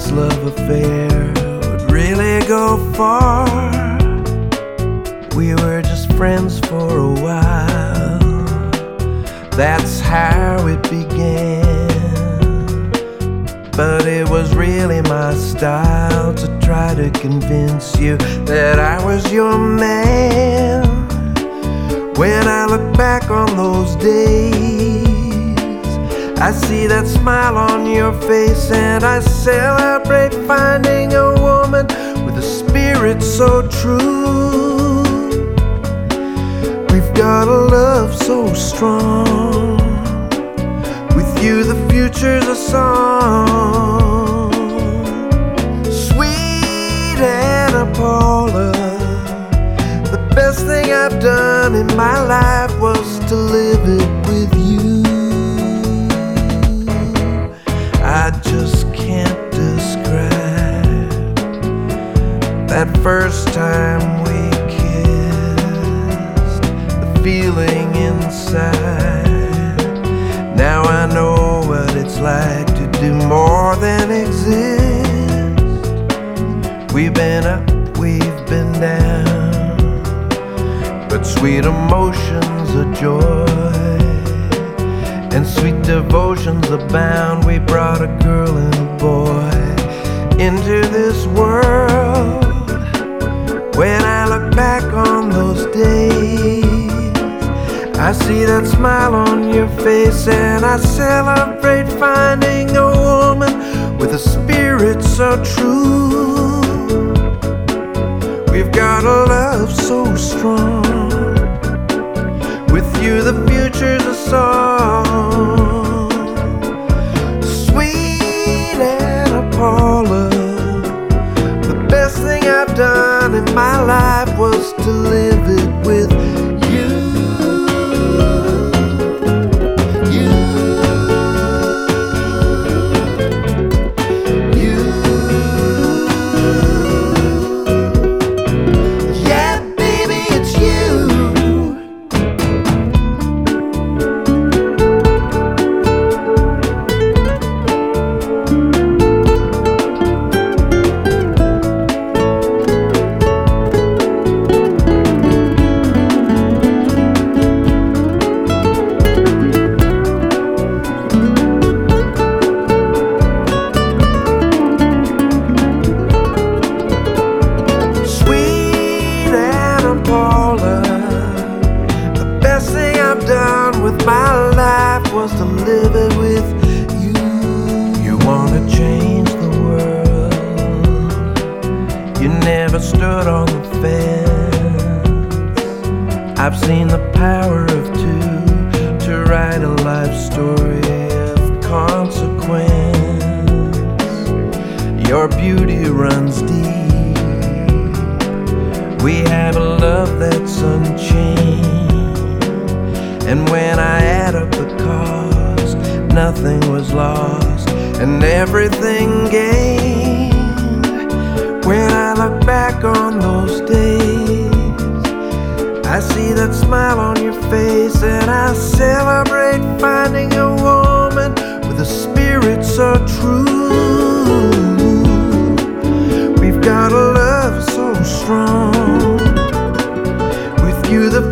this love affair would really go far. We were just friends for a while. That's how it began. But it was really my style to try to convince you that I was your man. When I look back on those days, I see that smile on your face, and I celebrate finding a woman with a spirit so true. We've got a love so strong. With you the future's a song. Sweet Anna Paula, the best thing I've done in my life was to live it with you. I just can't describe that first time we kissed, the feeling inside. Now I know what it's like to do more than exist. We've been up, we've been down, but sweet emotions are joy, and sweet devotions abound. We brought a girl and a boy into this world. When I look back on those days, I see that smile on your face, and I celebrate finding a woman with a spirit so true. We've got a love so strong. With you the future's a song. Sweet Anna Paula, the best thing I've done in my life was to live it with you. With my life was to live it with you. You wanna change the world. You never stood on the fence. I've seen the power of two to write a life story of consequence. Your beauty runs deep. We have a love that's unchanged. And when I add up the cost, nothing was lost and everything gained. When I look back on those days, I see that smile on your face, and I celebrate finding a woman with a spirit so true. We've got a love so strong. With you the